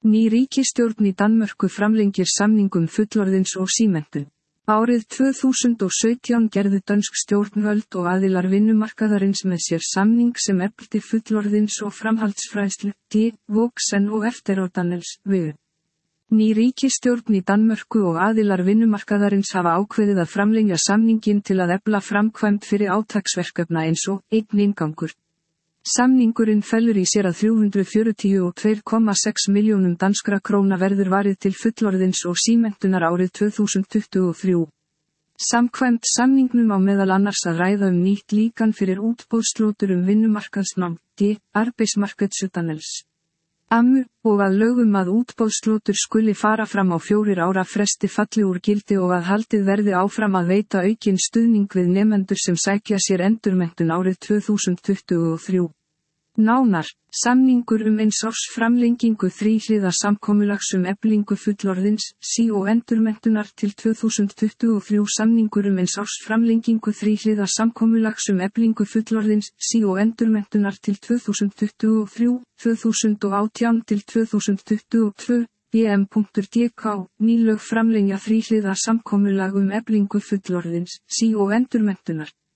Ný ríkisstjórn í Danmörku framlengir samning fullorðins og símenntun. Árið 2017 gerðu dönsk stjórnvöld og aðilar vinnumarkaðarins með sér samning sem efldi fullorðins og framhaldsfræðslu, voksen og eftiruddannelse. Ný ríkisstjórn í Danmörku og aðilar vinnumarkaðarins hafa ákveðið að framlengja samninginn til að efla framkvæmd fyrir átaksverkefna eins og einn inngangur. Samningurinn felur í sér að 342,6 milljónum danskra króna verður varið til fullorðins og símenntunar árið 2023. Samkvæmt samningnum á meðal annars að ræða nýtt líkan fyrir útboðslotur vinnumarkaðsnám, arbeidsmarkedsuddannelse. Og að lögum að útboðslotur skuli fara fram á 4 ára fresti falli úr gildi og að haldið verði áfram að veita aukinn stuðning við nemendur sem sækja sér endurmenntun árið 2023. Nánar, samningur eins árs framlengingu þríhliða samkomulags eflingu fullorðins, og endurmenntunar til 2023. Samningur eins árs framlengingu þríhliða samkomulags eflingu fullorðins, og endurmenntunar til 2023, 2018 til 2022, bm.dk, nýlög framlengja þríhliða samkomulag eflingu fullorðins, og endurmenntunar.